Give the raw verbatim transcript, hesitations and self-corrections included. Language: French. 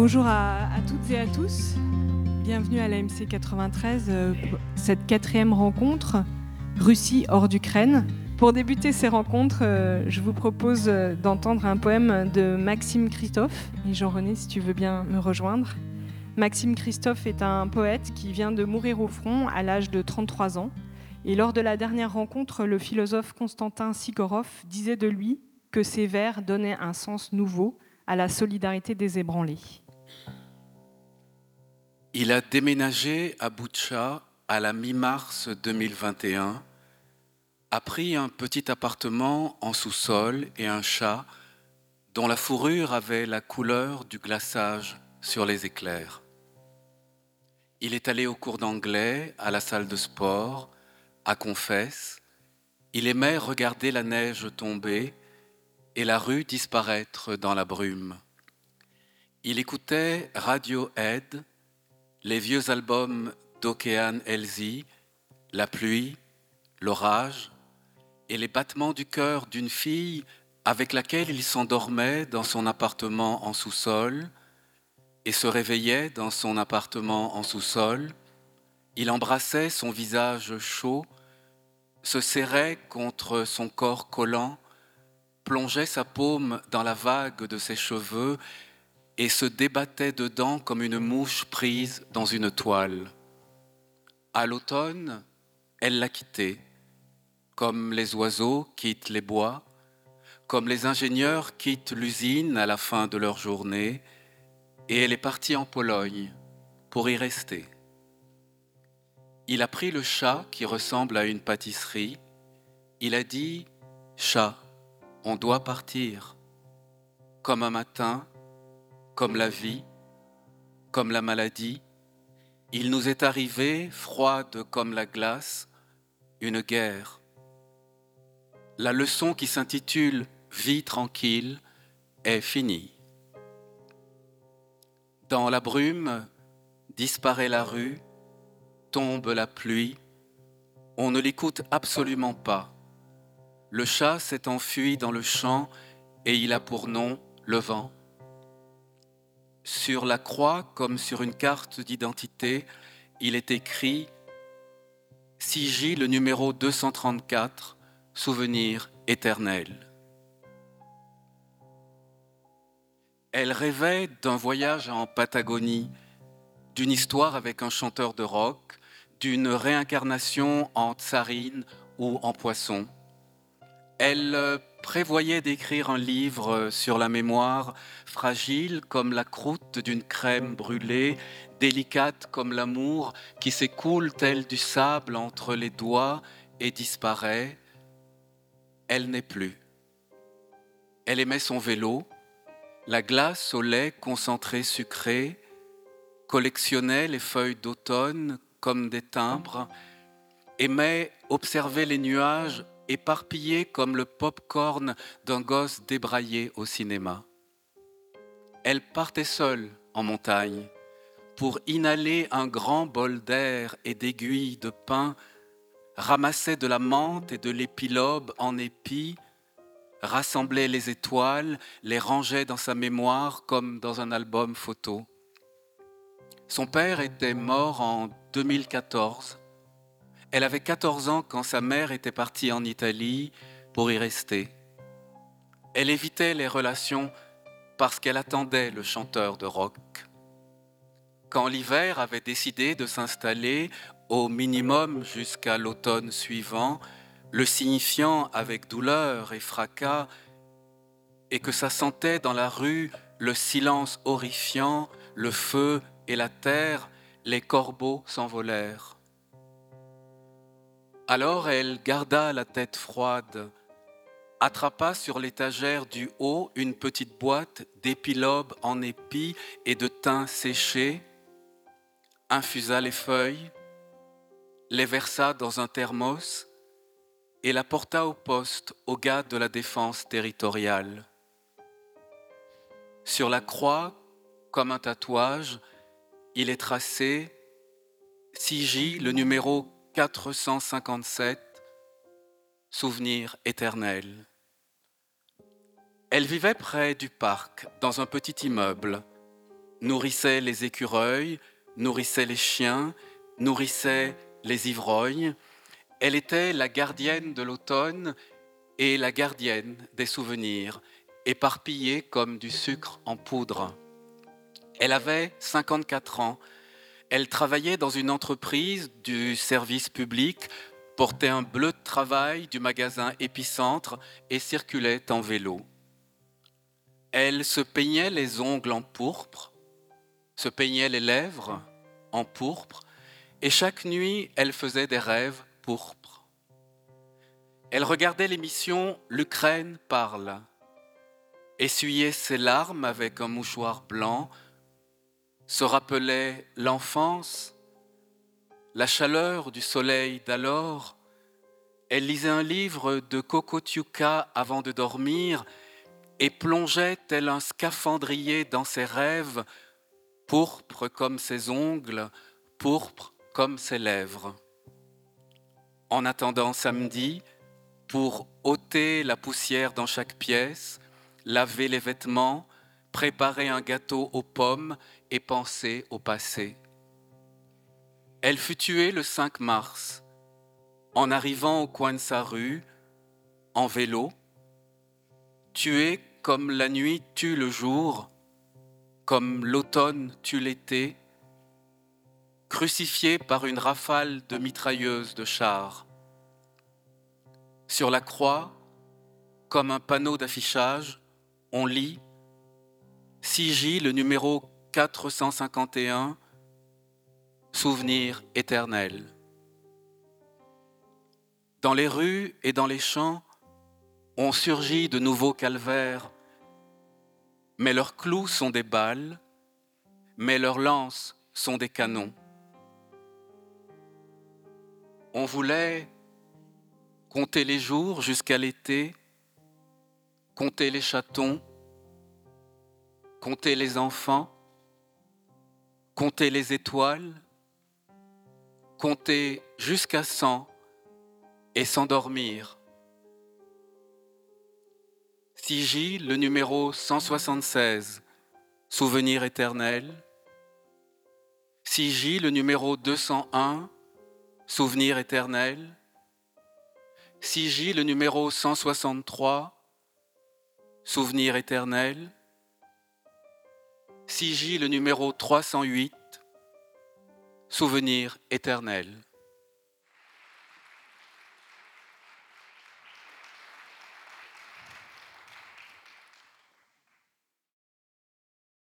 Bonjour à, à toutes et à tous. Bienvenue à l'A M C quatre-vingt-treize, euh, pour cette quatrième rencontre Russie hors d'Ukraine. Pour débuter ces rencontres, euh, je vous propose euh, d'entendre un poème de Maxime Christophe. Et Jean-René, si tu veux bien me rejoindre. Maxime Christophe est un poète qui vient de mourir au front à l'âge de trente-trois ans. Et lors de la dernière rencontre, le philosophe Konstantin Sigorov disait de lui que ses vers donnaient un sens nouveau à la solidarité des ébranlés. Il a déménagé à Boutcha à la mi-mars deux mille vingt et un, a pris un petit appartement en sous-sol et un chat dont la fourrure avait la couleur du glaçage sur les éclairs. Il est allé au cours d'anglais, à la salle de sport, à Confesse. Il aimait regarder la neige tomber et la rue disparaître dans la brume. Il écoutait Radiohead, les vieux albums d'Okean Elzy, la pluie, l'orage et les battements du cœur d'une fille avec laquelle il s'endormait dans son appartement en sous-sol et se réveillait dans son appartement en sous-sol. Il embrassait son visage chaud, se serrait contre son corps collant, plongeait sa paume dans la vague de ses cheveux et se débattait dedans comme une mouche prise dans une toile. À l'automne, elle l'a quitté, comme les oiseaux quittent les bois, comme les ingénieurs quittent l'usine à la fin de leur journée, et elle est partie en Pologne pour y rester. Il a pris le chat qui ressemble à une pâtisserie. Il a dit « Chat, on doit partir. » Comme un matin, comme la vie, comme la maladie, il nous est arrivé, froide comme la glace, une guerre. La leçon qui s'intitule « Vie tranquille » est finie. Dans la brume, disparaît la rue, tombe la pluie, on ne l'écoute absolument pas. Le chat s'est enfui dans le champ et il a pour nom le vent. Sur la croix, comme sur une carte d'identité, il est écrit « Sigy, le numéro deux cent trente-quatre, souvenir éternel ». Elle rêvait d'un voyage en Patagonie, d'une histoire avec un chanteur de rock, d'une réincarnation en tsarine ou en poisson. Elle prévoyait d'écrire un livre sur la mémoire, fragile comme la croûte d'une crème brûlée, délicate comme l'amour qui s'écoule tel du sable entre les doigts et disparaît. Elle n'est plus. Elle aimait son vélo, la glace au lait concentré sucré, collectionnait les feuilles d'automne comme des timbres, aimait observer les nuages éparpillés comme le pop-corn d'un gosse débraillé au cinéma. Elle partait seule en montagne pour inhaler un grand bol d'air et d'aiguilles de pin, ramassait de la menthe et de l'épilobe en épis, rassemblait les étoiles, les rangeait dans sa mémoire comme dans un album photo. Son père était mort en deux mille quatorze. Elle avait quatorze ans quand sa mère était partie en Italie pour y rester. Elle évitait les relations parce qu'elle attendait le chanteur de rock. Quand l'hiver avait décidé de s'installer au minimum jusqu'à l'automne suivant, le signifiant avec douleur et fracas, et que ça sentait dans la rue le silence horrifiant, le feu et la terre, les corbeaux s'envolèrent. Alors elle garda la tête froide, attrapa sur l'étagère du haut une petite boîte d'épilobe en épis et de thym séché, infusa les feuilles, les versa dans un thermos et la porta au poste au gars de la défense territoriale. Sur la croix, comme un tatouage, il est tracé « Sigy, le numéro quatre cent cinquante-sept, souvenir éternel ». Elle vivait près du parc, dans un petit immeuble. nourrissait les écureuils, nourrissait les chiens, nourrissait les ivrognes. Elle était la gardienne de l'automne et la gardienne des souvenirs, éparpillés comme du sucre en poudre. Elle avait cinquante-quatre ans. Elle travaillait dans une entreprise du service public, portait un bleu de travail du magasin Épicentre et circulait en vélo. Elle se peignait les ongles en pourpre, se peignait les lèvres en pourpre, et chaque nuit, elle faisait des rêves pourpres. Elle regardait l'émission « L'Ukraine parle », essuyait ses larmes avec un mouchoir blanc, se rappelait l'enfance, la chaleur du soleil d'alors. Elle lisait un livre de Kokotiuka avant de dormir et plongeait tel un scaphandrier dans ses rêves, pourpre comme ses ongles, pourpre comme ses lèvres. En attendant samedi, pour ôter la poussière dans chaque pièce, laver les vêtements, préparer un gâteau aux pommes et penser au passé. Elle fut tuée le cinq mars, en arrivant au coin de sa rue, en vélo, tuée comme la nuit tue le jour, comme l'automne tue l'été, crucifiée par une rafale de mitrailleuses de chars. Sur la croix, comme un panneau d'affichage, on lit « six J, le numéro quatre cent cinquante et un, souvenir éternel ». Dans les rues et dans les champs, ont surgi de nouveaux calvaires, mais leurs clous sont des balles, mais leurs lances sont des canons. On voulait compter les jours jusqu'à l'été, compter les chatons, compter les enfants, compter les étoiles, compter jusqu'à cent et s'endormir. six J, le numéro cent soixante-seize, souvenir éternel. six J, le numéro deux cent un, souvenir éternel. six J, le numéro cent soixante-trois, souvenir éternel. six J, le numéro trois cent huit, souvenir éternel.